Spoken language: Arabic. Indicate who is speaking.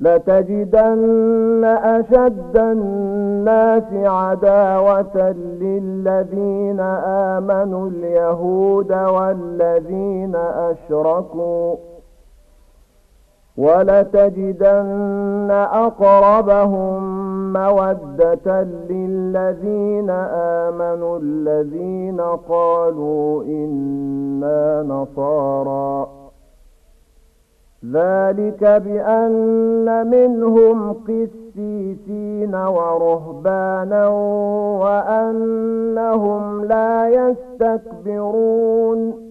Speaker 1: لتجدن أشد الناس عداوة للذين آمنوا اليهود والذين أشركوا ولتجدن أقربهم مودة للذين آمنوا الذين قالوا إنا نصارى ذلك بأن منهم قسيسين ورهبانا وأنهم لا يستكبرون